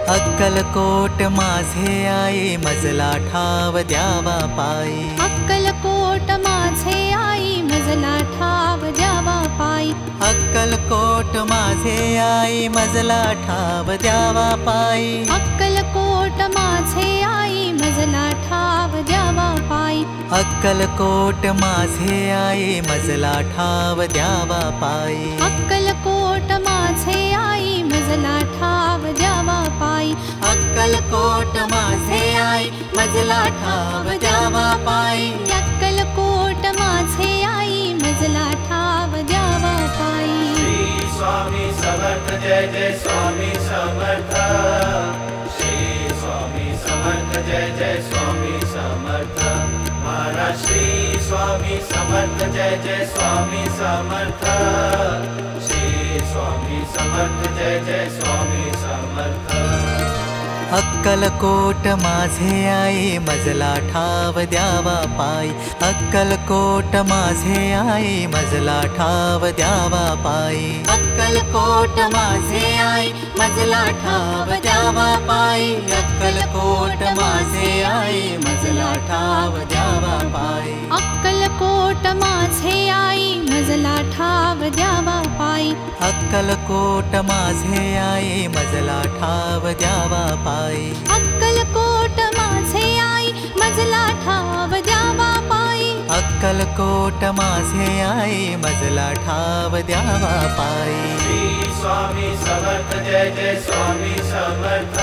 अक्कलकोट माझे आई मजला ठाव द्यावा पायी। अक्कलकोट माझे आई मजला ठाव द्यावा पायी। अक्कलकोट माझे आई मजला ठाव द्यावा पायी। अक्कलकोट माझे आई मजला ठाव द्यावा पायी। अक्कलकोट माझे आई मजला ठाव द्यावा पायी। अक्कलकोट माझे आई मजला ठाव द्यावा पायी। अक्कलकोट माझे आई मजला ठाव द्यावा पायी। अक्कलकोट माझे आई मजला ठाव द्यावा पायी। श्री स्वामी समर्थ जय जय स्वामी समर्थ। श्री स्वामी समर्थ जय जय स्वामी समर्थ। महाराज श्री स्वामी समर्थ जय जय स्वामी समर्थ। श्री स्वामी समर्थ जय जय स्वामी समर्थ। अक्कलकोट माझे आई मजला ठाव द्यावा पायी। अक्कलकोट माझे आई मजला ठाव द्यावा पायी। अक्कलकोट माझे आई मजला ठाव द्यावा पायी। अक्कलकोट माझे आई मजला ठाव द्यावा पायी। अक्कलकोट माझे आई मजला ठाव द्यावा पायी। अक्कलकोट माझे आई मजला ठाव द्यावा पायी। अक्कलकोट माझे आई मजला ठाव द्यावा पायी। अक्कलकोट माझे आई मजला ठाव द्यावा पायी। श्री स्वामी समर्थ जय जय स्वामी समर्थ।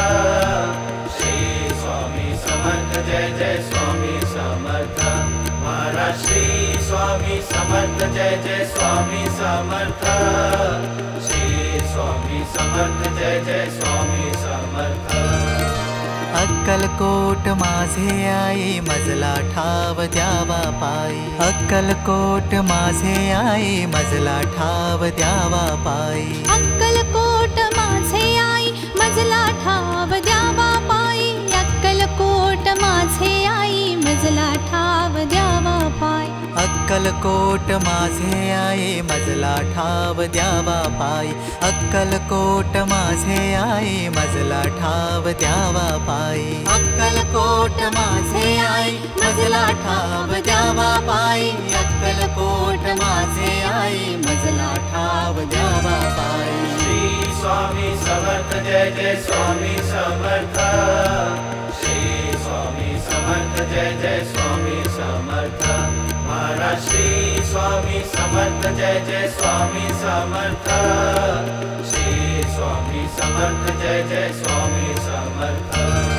श्री स्वामी समर्थ जय जय स्वामी समर्थ। महाराज श्री स्वामी समर्थ जय जय स्वामी समर्थ। श्री स्वामी समर्थ जय जय स्वामी समर्थ। अक्कलकोट माझे आई मजला ठाव द्यावा पायी। अक्कलकोट माझे आई मजला ठाव द्यावा पायी। अक्कलकोट माझे आई मजला ठाव द्यावा पायी। अक्कलकोट माझे आई मजला ठाव द्यावा पायी। अक्कलकोट माझे आई मजला ठाव द्यावा पायी। अक्कलकोट माझे आई मजला ठाव द्यावा पायी। अक्कलकोट माझे आई मजला ठाव द्यावा पायी। अक्कलकोट माझे आई मजला ठाव द्यावा पायी। श्री स्वामी समर्थ जय जय स्वामी समर्थ। श्री स्वामी समर्थ जय जय स्वामी समर्थ। महाराज श्री स्वामी समर्थ जय जय स्वामी समर्थ। श्री स्वामी समर्थ जय जय स्वामी समर्थ।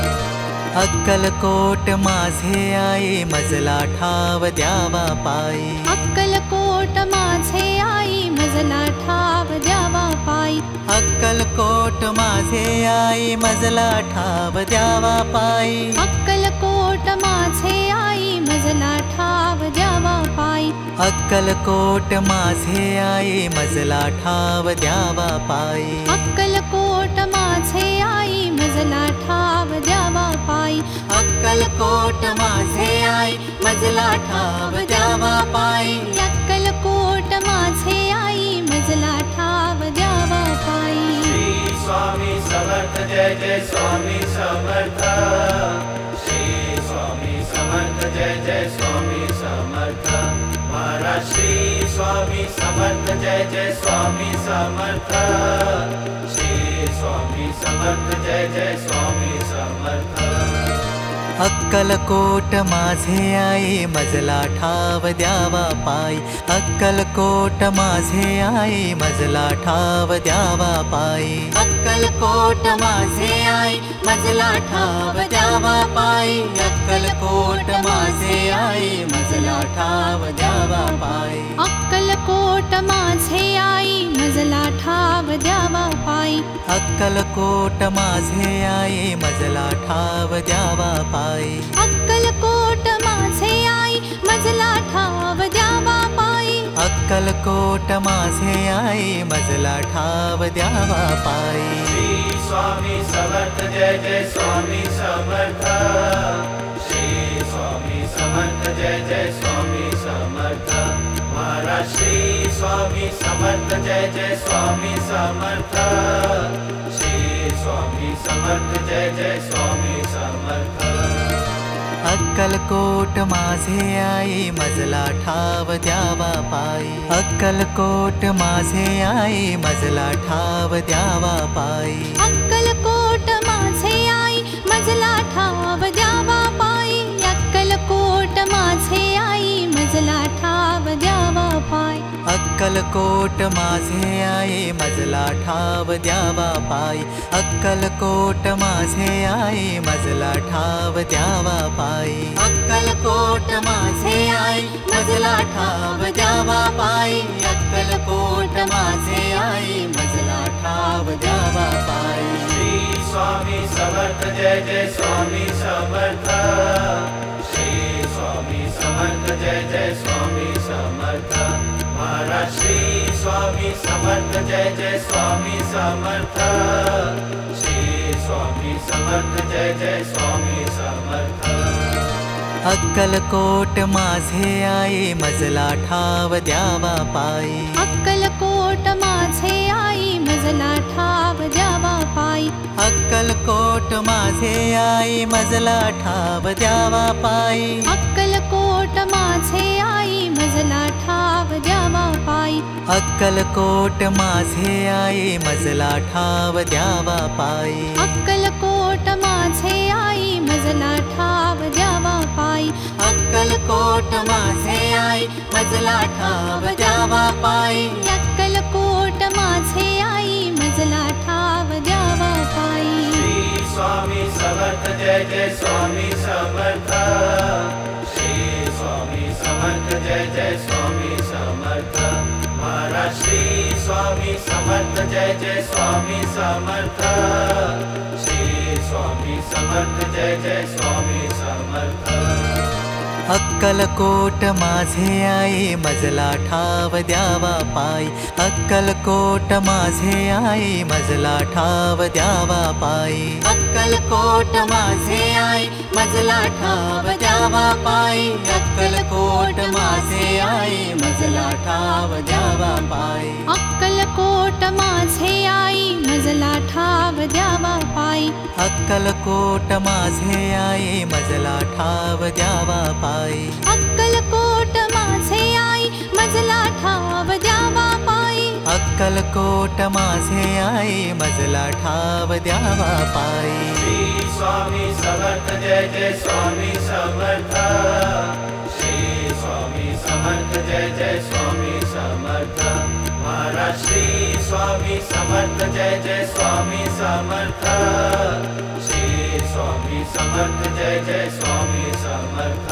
अक्कलकोट माझे आई मजला ठाव द्यावा पायी। अक्कलकोट माझे आई मजला ठाव द्यावा पायी। अक्कलकोट माझे आई मजला ठाव द्यावा पायी। अक्कलकोट माझे आई मजला ठाव द्यावा पायी। अक्कलकोट माझे आई मजला ठाव द्यावा पायी। अक्कलकोट माझे आई मजला ठाव द्यावा पायी। अक्कलकोट माझे आई मजला ठाव द्यावा पायी। अक्कलकोट माझे आई मजला ठाव द्यावा पायी। श्री स्वामी समर्थ जय जय स्वामी समर्थ। श्री स्वामी समर्थ जय जय स्वामी समर्थ। महाराज श्री स्वामी समर्थ जय जय स्वामी समर्थ। श्री स्वामी समर्थ जय जय स्वामी समर्थ। अक्कलकोट माझे आई मजला ठाव द्यावा पायी। अक्कलकोट माझे आई मजला ठाव द्यावा पायी। अक्कलकोट माझे आई मजला ठाव द्यावा पायी। अक्कलकोट माझे आई मजला ठाव द्यावा पायी। अक्कलकोट माझे आई मजला ठाव द्यावा पायी। अक्कलकोट माझे आई मजला ठाव द्यावा पायी। अक्कलकोट माझे आई मजला ठाव द्यावा पायी। अक्कलकोट माझे आई मजला ठाव द्यावा पायी। श्री स्वामी समर्थ जय जय स्वामी समर्थ। श्री स्वामी समर्थ जय जय स्वामी समर्थ। महाराज श्री स्वामी समर्थ जय जय स्वामी समर्थ। श्री स्वामी समर्थ जय जय स्वामी समर्थ अक्कलकोट माझे आई मजला ठाव द्यावा पायी अक्कलकोट माझे आई मजला ठाव द्यावा पायी अक्कलकोट माझे आई मजला ठाव द्यावा पायी अक्कलकोट माझे आई मजला ठाव द्यावा पायी अक्कलकोट माझे आई मजला ठाव द्यावा पायी अक्कलकोट माझे आई मजला ठाव द्यावा पायी अक्कलकोट माझे आई मजला ठाव द्यावा पायी अक्कलकोट माझे आई मजला ठाव द्यावा पायी श्री स्वामी समर्थ जय जय स्वामी समर्थ श्री स्वामी समर्थ जय जय स्वामी समर्थ महाराज श्री स्वामी समर्थ जय जय स्वामी समर्थ श्री स्वामी समर्थ जय जय स्वामी समर्थ अक्कलकोट माझे आई मजला ठाव द्यावा पायी अक्कलकोट माझे आई मजला ठाव द्यावा पायी अक्कलकोट माझे आई मजला ठाव द्यावा पायी अक्कलकोट माझे आई मजला ठाव द्यावा पायी अक्कलकोट माझे आई मजला ठाव द्यावा पायी अक्कलकोट माझे आई मजला ठाव द्यावा पायी अक्कलकोट माझे आई मजला ठाव द्यावा पायी अक्कलकोट माझे आई मजला ठाव द्यावा पायी श्री स्वामी समर्थ जय जय स्वामी समर्थ श्री स्वामी समर्थ जय जय स्वामी समर्थ महाराज श्री स्वामी समर्थ जय जय स्वामी समर्थ श्री स्वामी समर्थ जय जय स्वामी समर्थ अक्कलकोट माझे आई मजला ठाव द्यावा पायी अक्कलकोट माझे आई मजला ठाव द्यावा पायी अक्कलकोट माझे आई मजला ठाव द्यावा पायी अक्कलकोट माझे आई मजला ठाव द्यावा पायी अक्कलकोट माझे आई मजला ठाव द्यावा पायी अक्कलकोट माझे आई मजला ठाव द्यावा पायी अक्कलकोट माझे आई मजला ठाव द्यावा पायी अक्कलकोट माझे आई मजला ठाव द्यावा पायी श्री स्वामी समर्थ जय जय स्वामी समर्थ श्री स्वामी समर्थ जय जय स्वामी समर्थ महाराज श्री स्वामी समर्थ जय जय स्वामी समर्थ श्री स्वामी समर्थ जय जय स्वामी समर्थ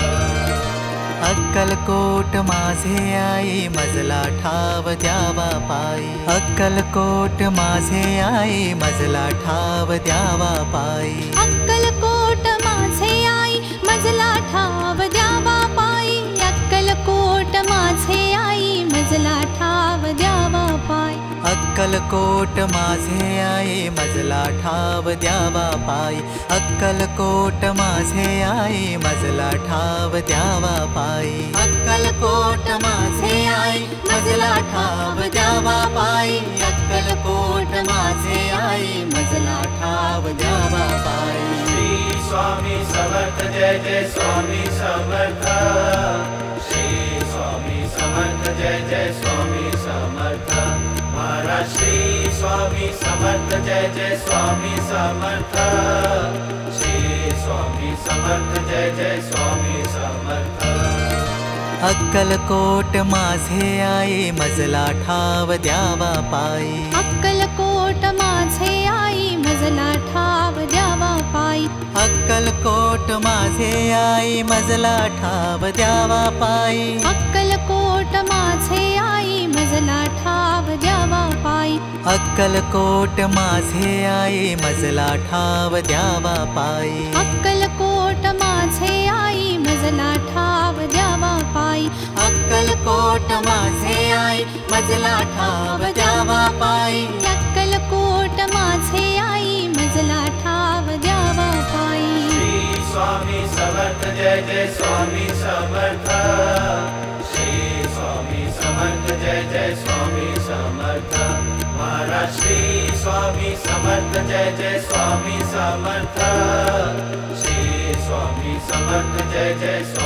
अक्कलकोट माझे आई मजला ठाव द्यावा पायी अक्कलकोट माझे आई मजला ठाव द्यावा पायी अक्कलकोट माझे आई मजला ठाव द्यावा पायी अक्कलकोट माझे आई मजला ठाव द्यावा पायी अक्कलकोट माझे आई मजला ठाव द्यावा पायी अक्कलकोट माझे आई मजला ठाव द्यावा पायी अक्कलकोट माझे आई मजला ठाव द्यावा पायी अक्कलकोट माझे आई मजला ठाव द्यावा पायी श्री स्वामी समर्थ जय जय स्वामी समर्थ श्री स्वामी समर्थ जय जय स्वामी समर्थ महाराज श्री स्वामी समर्थ जय जय स्वामी समर्थ श्री स्वामी समर्थ जय जय स्वामी समर्थ अक्कलकोट माझे आई मजला ठाव द्यावा पायी अक्कलकोट माझे आई मजला ठाव द्यावा पायी अक्कलकोट माझे आई मजला ठाव द्यावा पायी अक्कलकोट माझे आई मजला ठाव द्यावा पायी अक्कलकोट माझे आई मजला ठाव द्यावा पायी अक्कलकोट माझे आई मजला ठाव द्यावा पायी अक्कलकोट माझे आई मजला ठाव द्यावा पायी अक्कलकोट माझे आई मजला ठाव द्यावा पायी श्री स्वामी समर्थ जय जय स्वामी समर्थ श्री स्वामी समर्थ जय जय स्वामी समर्थ महाराज श्री स्वामी समर्थ जय जय स्वामी समर्थ श्री स्वामी समर्थ जय जय स्वामी